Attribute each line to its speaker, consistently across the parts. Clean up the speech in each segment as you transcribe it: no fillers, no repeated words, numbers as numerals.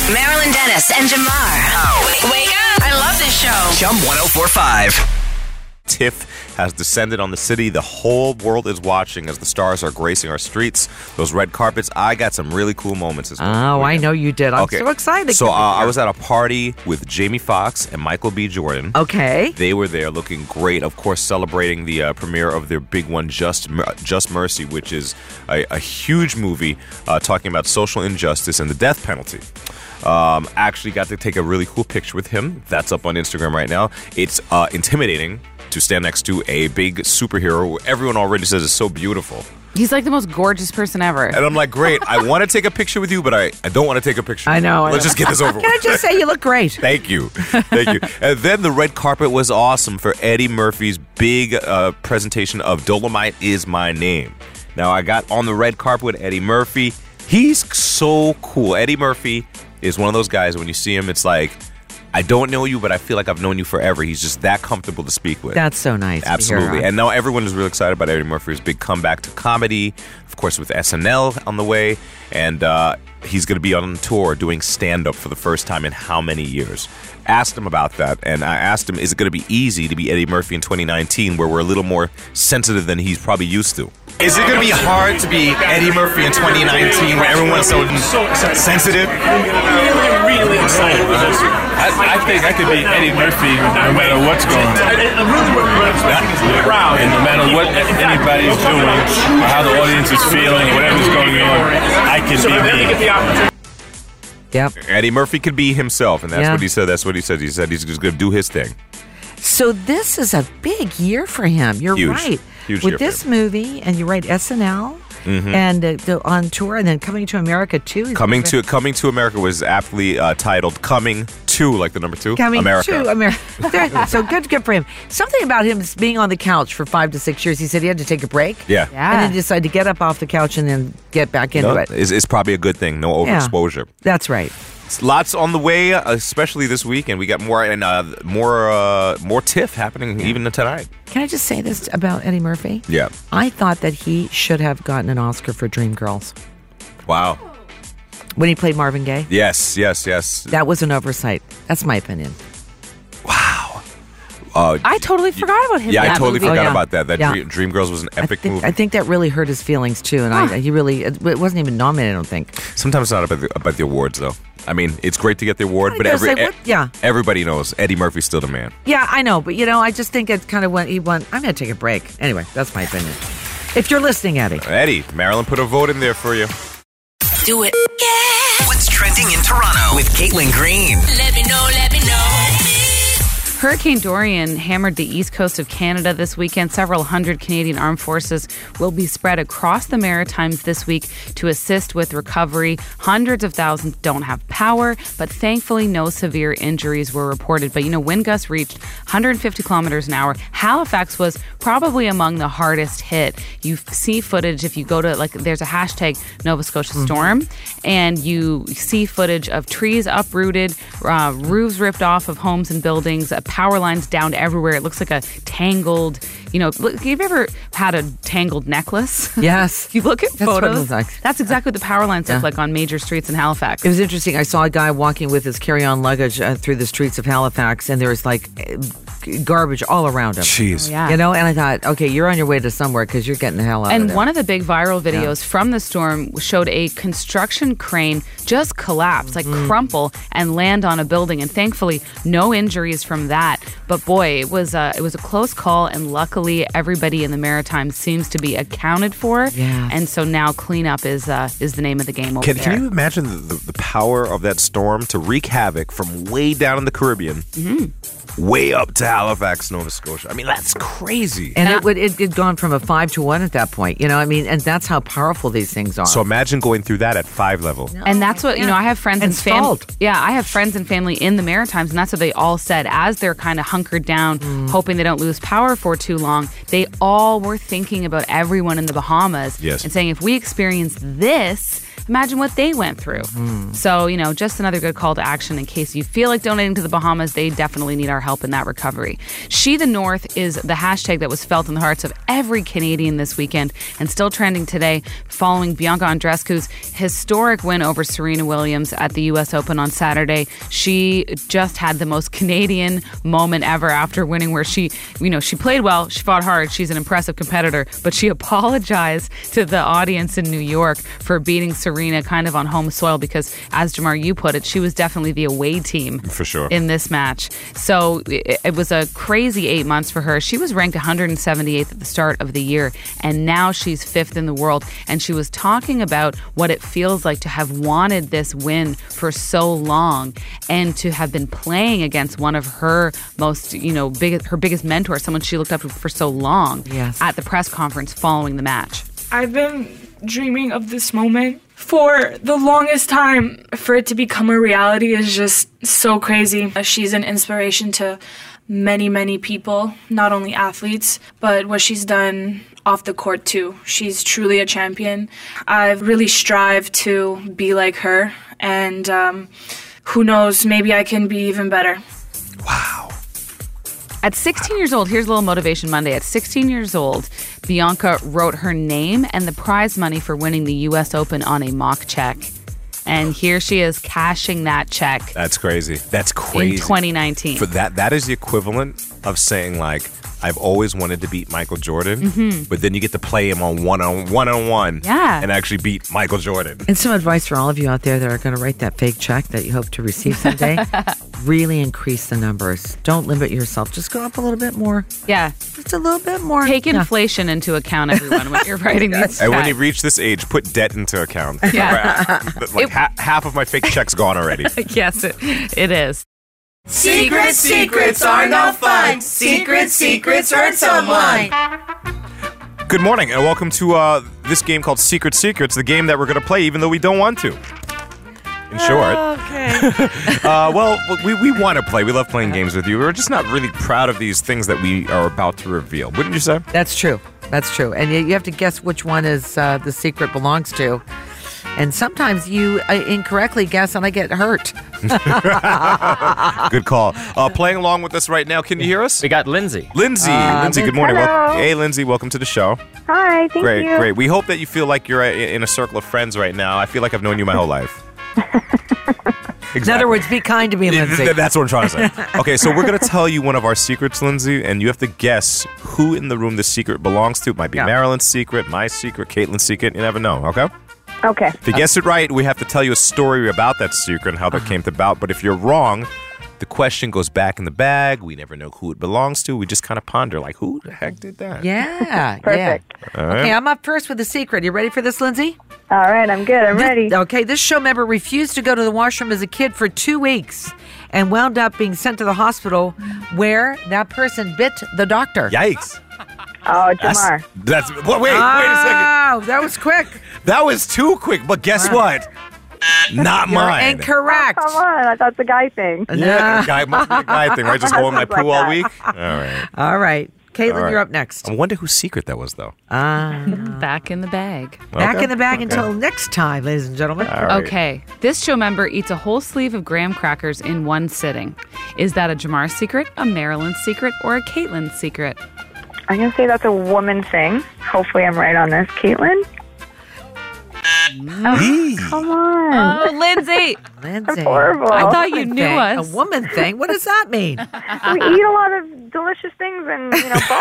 Speaker 1: Marilyn Dennis and Jamar. Wake up. I love this show.
Speaker 2: Chum 1045.
Speaker 3: TIFF has descended on the city. The whole world is watching as the stars are gracing our streets. Those red carpets. I got some really cool moments this weekend.
Speaker 4: I know you did. I'm so excited.
Speaker 3: So I was at a party with Jamie Foxx and Michael B. Jordan.
Speaker 4: Okay.
Speaker 3: They were there looking great, of course, celebrating the premiere of their big one, Just Mercy, which is a huge movie talking about social injustice and the death penalty. Actually got to take a really cool picture with him. That's up on Instagram right now. It's intimidating to stand next to a big superhero who everyone already says is so beautiful.
Speaker 5: He's like the most gorgeous person ever.
Speaker 3: And I'm like, great, I want to take a picture with you, but I don't want to take a picture.
Speaker 4: I know.
Speaker 3: Let's just get this over with.
Speaker 4: Can I just say you look great?
Speaker 3: Thank you. Thank you. And then the red carpet was awesome for Eddie Murphy's big presentation of Dolomite Is My Name. Now, I got on the red carpet with Eddie Murphy. He's so cool. Eddie Murphy is one of those guys, when you see him, it's like, I don't know you, but I feel like I've known you forever. He's just that comfortable to speak with.
Speaker 4: That's so nice.
Speaker 3: Absolutely. And now everyone is really excited about Eddie Murphy's big comeback to comedy, of course, with SNL on the way. And he's going to be on tour doing stand-up for the first time in how many years? Asked him about that, and I asked him, is it going to be easy to be Eddie Murphy in 2019, where we're a little more sensitive than he's probably used to?
Speaker 2: Is it going to be hard to be Eddie Murphy in 2019 where everyone's so sensitive?
Speaker 6: Really excited because I think I could be Eddie Murphy no matter what's going on. And no matter what anybody's doing, or how the audience is feeling, whatever's going on, I can be me.
Speaker 4: Yep.
Speaker 3: Eddie Murphy could be himself, and that's what he said. That's what he said. He said he's just going to do his thing.
Speaker 4: So this is a big year for him. You're
Speaker 3: Huge.
Speaker 4: right.
Speaker 3: Huge
Speaker 4: With
Speaker 3: year for
Speaker 4: this
Speaker 3: him.
Speaker 4: movie, and you're right, SNL, and on tour, and then Coming to America too.
Speaker 3: Coming to America was aptly titled "Coming to," like the number 2,
Speaker 4: Coming
Speaker 3: America.
Speaker 4: to America. So good for him. Something about him being on the couch for 5 to 6 years. He said he had to take a break.
Speaker 3: Yeah.
Speaker 4: And then decided to get up off the couch and then get back into it.
Speaker 3: It's probably a good thing. No overexposure.
Speaker 4: That's right.
Speaker 3: Lots on the way, especially this week, and we got more and more TIFF happening even tonight.
Speaker 4: Can I just say this about Eddie Murphy?
Speaker 3: Yeah.
Speaker 4: I thought that he should have gotten an Oscar for Dreamgirls
Speaker 3: Wow.
Speaker 4: when he played Marvin Gaye.
Speaker 3: Yes.
Speaker 4: That was an oversight. That's my opinion.
Speaker 5: I totally forgot about him.
Speaker 3: Yeah,
Speaker 5: in
Speaker 3: I
Speaker 5: that
Speaker 3: totally
Speaker 5: movie.
Speaker 3: forgot about that.
Speaker 4: Yeah.
Speaker 3: Dreamgirls was an epic movie.
Speaker 4: I think that really hurt his feelings too, and he really it wasn't even nominated. I don't think.
Speaker 3: Sometimes it's not about the awards, though. I mean, it's great to get the award, but
Speaker 4: Yeah.
Speaker 3: everybody knows Eddie Murphy's still the man.
Speaker 4: Yeah, I know, but I just think it kind of went. I'm going to take a break. Anyway, that's my opinion. If you're listening, Eddie.
Speaker 3: Eddie, Marilyn put a vote in there for you.
Speaker 1: Do it. Yeah.
Speaker 2: What's trending in Toronto with Caitlin Green?
Speaker 1: Let me know.
Speaker 5: Hurricane Dorian hammered the east coast of Canada this weekend. Several hundred Canadian Armed Forces will be spread across the Maritimes this week to assist with recovery. Hundreds of thousands don't have power, but thankfully no severe injuries were reported. But wind gusts reached 150 kilometers an hour. Halifax was probably among the hardest hit. You see footage if you go to, there's a hashtag Nova Scotia Storm, and you see footage of trees uprooted, roofs ripped off of homes and buildings, power lines down everywhere. It looks like a tangled, have you ever had a tangled necklace?
Speaker 4: Yes.
Speaker 5: If you look at
Speaker 4: That's what it
Speaker 5: photos,
Speaker 4: looks like.
Speaker 5: that's exactly what the power lines look like on major streets in Halifax.
Speaker 4: It was interesting. I saw a guy walking with his carry-on luggage through the streets of Halifax, and there was garbage all around him.
Speaker 3: Jeez.
Speaker 5: Yeah.
Speaker 4: And I thought, okay, you're on your way to somewhere because you're getting the hell out of
Speaker 5: And
Speaker 4: there.
Speaker 5: one of the big viral videos from the storm showed a construction crane just collapse, crumple and land on a building. And thankfully, no injuries from that. But boy, it was a close call. And luckily, everybody in the Maritimes seems to be accounted for.
Speaker 4: Yes.
Speaker 5: And so now cleanup is the name of the game over there.
Speaker 3: Can you imagine the power of that storm to wreak havoc from way down in the Caribbean, way up to Halifax, Nova Scotia? I mean, that's crazy.
Speaker 4: And it'd gone from a 5 to 1 at that point. And that's how powerful these things are.
Speaker 3: So imagine going through that at 5 level.
Speaker 5: And that's what, I have friends and family.
Speaker 4: stalled.
Speaker 5: Yeah, I have friends and family in the Maritimes, and that's what they all said. As they're kind of hunkered down, hoping they don't lose power for too long, they all were thinking about everyone in the Bahamas
Speaker 3: Yes.
Speaker 5: and saying, if we experience this, imagine what they went through. So, just another good call to action in case you feel like donating to the Bahamas. They definitely need our help in that recovery. She the North is the hashtag that was felt in the hearts of every Canadian this weekend and still trending today following Bianca Andreescu's historic win over Serena Williams at the U.S. Open on Saturday. She just had the most Canadian moment ever after winning, where she played well, she fought hard, she's an impressive competitor, but she apologized to the audience in New York for beating Serena kind of on home soil because, as Jamar, you put it, she was definitely the away team
Speaker 3: For sure.
Speaker 5: in this match. So it was a crazy 8 months for her. She was ranked 178th at the start of the year, and now she's 5th in the world. And she was talking about what it feels like to have wanted this win for so long and to have been playing against one of her most, her biggest mentors, someone she looked up to for so long, at the press conference following the match.
Speaker 7: I've been dreaming of this moment for the longest time. For it to become a reality is just so crazy. She's an inspiration to many, many people, not only athletes, but what she's done off the court too. She's truly a champion. I've really strived to be like her, and who knows, maybe I can be even better.
Speaker 3: Wow.
Speaker 5: At 16 years old, here's a little Motivation Monday. At 16 years old, Bianca wrote her name and the prize money for winning the U.S. Open on a mock check. And here she is cashing that check.
Speaker 3: That's crazy. That's crazy.
Speaker 5: In 2019.
Speaker 3: For that is the equivalent of saying, like, I've always wanted to beat Michael Jordan, but then you get to play him on one-on-one and actually beat Michael Jordan.
Speaker 4: And some advice for all of you out there that are going to write that fake check that you hope to receive someday. Really increase the numbers. Don't limit yourself. Just go up a little bit more.
Speaker 5: Yeah.
Speaker 4: Just a little bit more.
Speaker 5: Take inflation into account, everyone, when you're writing these checks.
Speaker 3: And when you reach this age, put debt into account.
Speaker 5: Yeah.
Speaker 3: Like half of my fake check's gone already.
Speaker 5: Yes, it is.
Speaker 1: Secrets are no fun. Secrets hurt someone.
Speaker 3: Good morning, and welcome to this game called Secrets, the game that we're going to play even though we don't want to. In short.
Speaker 4: Okay.
Speaker 3: Well, we want to play. We love playing games with you. We're just not really proud of these things that we are about to reveal. Wouldn't you say?
Speaker 4: That's true. And you have to guess which one is the secret belongs to. And sometimes you incorrectly guess and I get hurt.
Speaker 3: Good call. Playing along with us right now, can you hear us?
Speaker 8: We got Lindsay.
Speaker 3: Lindsay, good morning. Hey, Lindsay, welcome to the show.
Speaker 9: Hi, thank you.
Speaker 3: Great. We hope that you feel like you're in a circle of friends right now. I feel like I've known you my whole life. Exactly.
Speaker 4: In other words, be kind to me, Lindsay.
Speaker 3: That's what I'm trying to say. Okay, so we're going to tell you one of our secrets, Lindsay, and you have to guess who in the room the secret belongs to. It might be Marilyn's secret, my secret, Caitlin's secret. You never know, okay?
Speaker 9: Okay.
Speaker 3: If you guess it right, we have to tell you a story about that secret and how that came about. But if you're wrong, the question goes back in the bag. We never know who it belongs to. We just kind of ponder, like, who the heck did that?
Speaker 4: Yeah.
Speaker 9: Perfect.
Speaker 3: All right.
Speaker 4: Okay, I'm up first with the secret. You ready for this, Lindsay?
Speaker 9: All right, I'm good. I'm ready.
Speaker 4: Okay, this show member refused to go to the washroom as a kid for 2 weeks and wound up being sent to the hospital where that person bit the doctor.
Speaker 3: Yikes.
Speaker 9: Oh, Jamar.
Speaker 3: Wait a second.
Speaker 4: Oh, that was quick.
Speaker 3: That was too quick, but guess what? Not
Speaker 4: You're
Speaker 3: mine.
Speaker 4: incorrect.
Speaker 9: Come on, I thought it's a guy thing.
Speaker 3: Yeah, guy must be a guy thing, right? Just holding my
Speaker 9: Sounds like
Speaker 3: poo all
Speaker 9: that.
Speaker 3: week? All right.
Speaker 4: All right. Caitlin,
Speaker 3: All right.
Speaker 4: you're up next.
Speaker 3: I wonder whose secret that was, though.
Speaker 5: Back in the bag.
Speaker 4: Back
Speaker 3: Okay.
Speaker 4: in the bag until next time, ladies and gentlemen.
Speaker 3: All right.
Speaker 5: Okay, this show member eats a whole sleeve of graham crackers in one sitting. Is that a Jamar secret, a Marilyn secret, or a Caitlin secret?
Speaker 9: I'm going to say that's a woman thing. Hopefully I'm right on this. Caitlin? Come on.
Speaker 5: Oh, Lindsay!
Speaker 4: Lindsay.
Speaker 9: horrible.
Speaker 5: I thought you
Speaker 4: Woman
Speaker 5: knew
Speaker 4: thing.
Speaker 5: us.
Speaker 4: A woman thing? What does that mean?
Speaker 9: We eat a lot of delicious things and,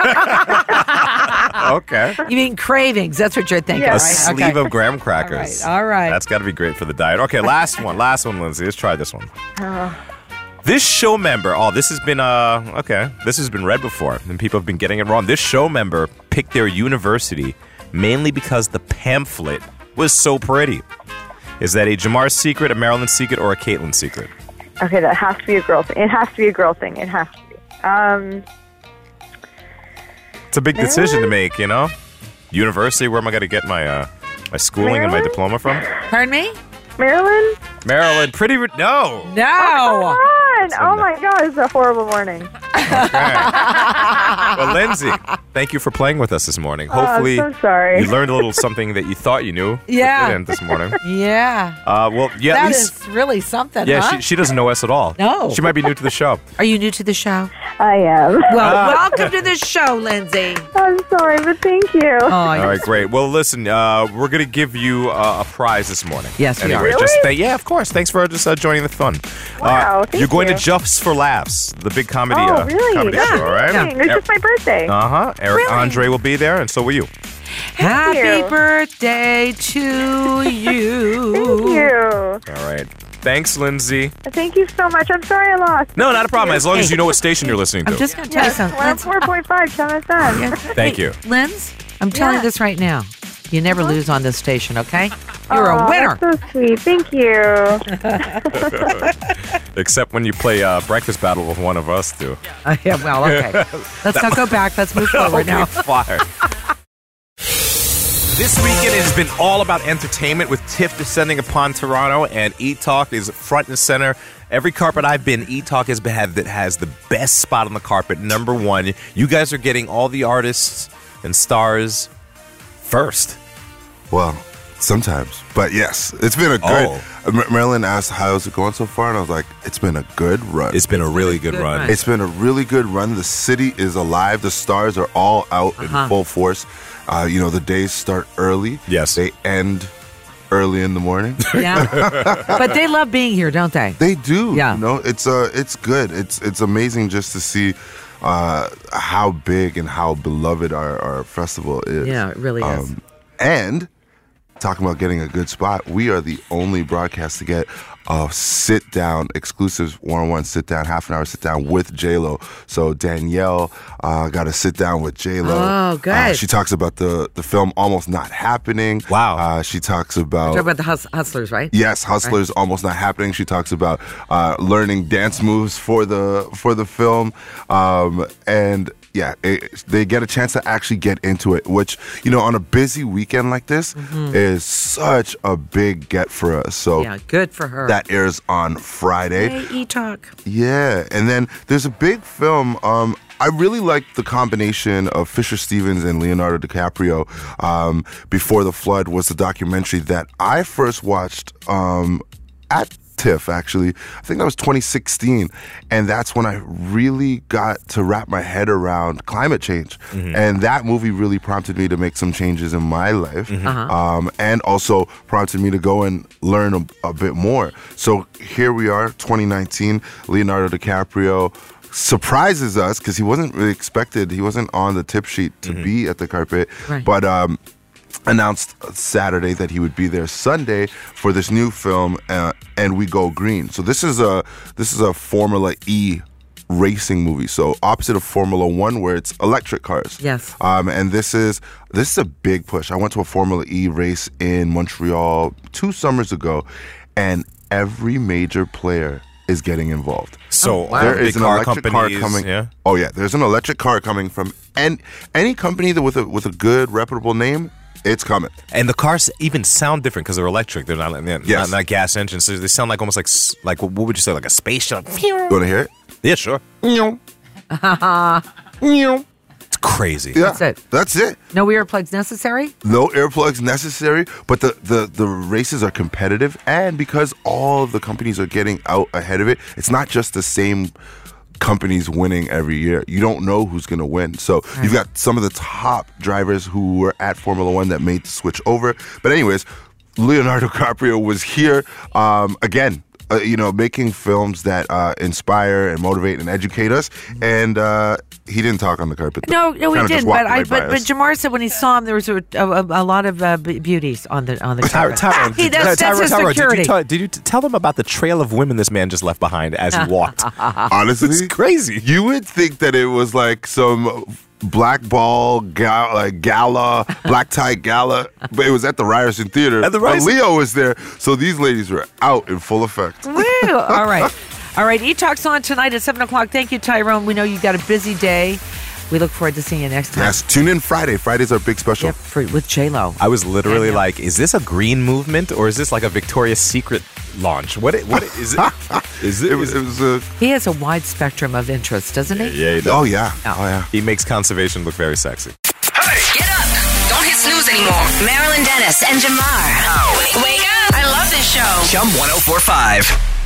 Speaker 3: Okay.
Speaker 4: You mean cravings. That's what you're thinking,
Speaker 9: Yeah.
Speaker 3: A
Speaker 4: right?
Speaker 3: sleeve of graham crackers.
Speaker 4: All right.
Speaker 3: That's got to be great for the diet. Okay, last one, Lindsay. Let's try this one. This show member, this has been this has been read before, and people have been getting it wrong. This show member picked their university mainly because the pamphlet was so pretty. Is that a Jamar secret, a Marilyn secret, or a Caitlin secret?
Speaker 9: Okay, that has to be a girl thing. It has to be a girl thing. It has to be.
Speaker 3: It's a big decision to make, you know? University, where am I going to get my my schooling and my
Speaker 9: Maryland?
Speaker 3: diploma from?
Speaker 4: Pardon me?
Speaker 9: Marilyn?
Speaker 3: Maryland, no.
Speaker 4: No.
Speaker 9: morning. Oh my God, it's a horrible morning.
Speaker 3: Well, Lindsay, thank you for playing with us this morning. Hopefully,
Speaker 9: I'm so sorry.
Speaker 3: you learned a little something that you thought you knew.
Speaker 4: Yeah.
Speaker 3: Didn't this morning.
Speaker 4: Yeah.
Speaker 3: Well, yeah, at
Speaker 4: That
Speaker 3: least.
Speaker 4: is really something,
Speaker 3: Yeah,
Speaker 4: huh?
Speaker 3: she doesn't know us at all.
Speaker 4: No.
Speaker 3: She might be new to the show.
Speaker 4: Are you new to the show?
Speaker 9: I am.
Speaker 4: Well, welcome to the show, Lindsay.
Speaker 9: I'm sorry, but thank you.
Speaker 4: Oh,
Speaker 3: All right, great. Well, listen, we're going to give you a prize this morning.
Speaker 4: Yes, we are.
Speaker 3: anyway,
Speaker 9: Really?
Speaker 3: Yeah, of course. Thanks for just joining the fun.
Speaker 9: Wow, thank
Speaker 3: you're going
Speaker 9: you.
Speaker 3: to Just for Laughs, the big comedy,
Speaker 9: Oh, really?
Speaker 3: comedy
Speaker 9: That's
Speaker 3: show, all right?
Speaker 9: amazing. It's just my birthday.
Speaker 3: Uh-huh. Eric Andre will be there, and so will you.
Speaker 4: Happy
Speaker 9: you.
Speaker 4: birthday to you.
Speaker 9: Thank you.
Speaker 3: All right. Thanks, Lindsay.
Speaker 9: Thank you so much. I'm sorry I lost.
Speaker 3: No, not a problem, as long as you know what station you're listening to.
Speaker 4: I'm just going to tell you
Speaker 9: Yes,
Speaker 4: something.
Speaker 9: 104.5 Chum FM.
Speaker 3: Thank you.
Speaker 4: Linz, I'm telling you this right now. You never lose on this station, okay? You're
Speaker 9: Aw,
Speaker 4: a winner.
Speaker 9: That's so sweet. Thank you.
Speaker 3: Except when you play Breakfast Battle with one of us, too.
Speaker 4: Yeah, well, okay. Let's not go back. Let's move forward now.
Speaker 3: Fire. This weekend it has been all about entertainment with TIFF descending upon Toronto, and E-Talk is front and center. Every carpet I've been, E-Talk has the best spot on the carpet, number one. You guys are getting all the artists and stars first.
Speaker 8: Well, sometimes. But yes, it's been a good... Marilyn asked, how's it going so far? And I was like, it's been a good run.
Speaker 3: It's been a really good run.
Speaker 8: It's been a really good run. The city is alive. The stars are all out in full force. The days start early.
Speaker 3: Yes.
Speaker 8: They end early in the morning.
Speaker 4: Yeah. But they love being here, don't they?
Speaker 8: They do.
Speaker 4: Yeah.
Speaker 8: It's good. It's amazing just to see how big and how beloved our festival is.
Speaker 4: Yeah, it really is.
Speaker 8: And talking about getting a good spot, we are the only broadcast to get a sit-down, exclusive one-on-one sit-down, half-an-hour sit-down with J-Lo. So Danielle got a sit-down with J-Lo.
Speaker 4: Oh, good.
Speaker 8: She talks about the film almost not happening.
Speaker 3: Wow.
Speaker 8: She talks about...
Speaker 4: Talk about the Hustlers, right?
Speaker 8: Yes, Hustlers almost not happening. She talks about learning dance moves for the film, and yeah, they get a chance to actually get into it, which on a busy weekend like this is such a big get for us. So
Speaker 4: Yeah, good for her.
Speaker 8: that airs on Friday.
Speaker 4: Hey, E-Talk.
Speaker 8: Yeah, and then there's a big film. I really like the combination of Fisher Stevens and Leonardo DiCaprio. Before the Flood was the documentary that I first watched at TIFF, actually. I think that was 2016. And that's when I really got to wrap my head around climate change. And that movie really prompted me to make some changes in my life. And also prompted me to go and learn a bit more. So here we are, 2019, Leonardo DiCaprio surprises us because he wasn't really expected. He wasn't on the tip sheet to be at the carpet.
Speaker 4: Right.
Speaker 8: But announced Saturday that he would be there Sunday for this new film, And We Go Green. So this is a Formula E racing movie. So opposite of Formula One, where it's electric cars.
Speaker 4: Yes.
Speaker 8: And this is a big push. I went to a Formula E race in Montreal 2 summers ago, and every major player is getting involved.
Speaker 3: So
Speaker 8: There is
Speaker 3: big
Speaker 8: an
Speaker 3: car
Speaker 8: electric car
Speaker 3: companies,
Speaker 8: coming.
Speaker 3: yeah?
Speaker 8: Oh yeah, there's an electric car coming from any company that with a good reputable name. It's coming.
Speaker 3: And the cars even sound different because they're electric. They're not gas engines. So they sound like almost like what would you say, like a spaceship?
Speaker 8: You want to hear it?
Speaker 3: Yeah, sure. It's crazy.
Speaker 8: Yeah,
Speaker 4: That's it.
Speaker 8: That's it.
Speaker 4: No earplugs necessary?
Speaker 8: No earplugs necessary, but the races are competitive, and because all of the companies are getting out ahead of it, it's not just the same companies winning every year. You don't know who's going to win. So you've got some of the top drivers who were at Formula One that made the switch over. But anyways, Leonardo DiCaprio was here again. Making films that inspire and motivate and educate us, and he didn't talk on the carpet.
Speaker 4: No, he
Speaker 8: Kinda just
Speaker 4: didn't.
Speaker 8: walked
Speaker 4: But
Speaker 8: right by us.
Speaker 4: Jamar said when he saw him, there was a lot of beauties on the carpet. That's his security.
Speaker 3: Did you tell them about the trail of women this man just left behind as he walked?
Speaker 8: Honestly,
Speaker 3: It's crazy.
Speaker 8: You would think that it was like some black ball gala, black tie gala, but it was at the Ryerson Theater.
Speaker 3: At the Ryerson-
Speaker 8: But Leo was there, so these ladies were out in full effect.
Speaker 4: Woo! All right. E-Talk's on tonight at 7 o'clock. Thank you, Tyrone. We know you've got a busy day. We look forward to seeing you next time.
Speaker 8: Yes, tune in Friday. Friday's our big special.
Speaker 4: Yep, with J-Lo.
Speaker 3: I was literally like, is this a green movement or is this like a Victoria's Secret launch? What is it?
Speaker 8: It was a.
Speaker 4: He has a wide spectrum of interest, doesn't he?
Speaker 3: Yeah, he does.
Speaker 8: Oh yeah. Oh yeah.
Speaker 3: He makes conservation look very sexy.
Speaker 1: Get up. Don't hit snooze anymore. Marilyn Dennis and Jamar. Wake up. I love this show.
Speaker 10: Chum 1045.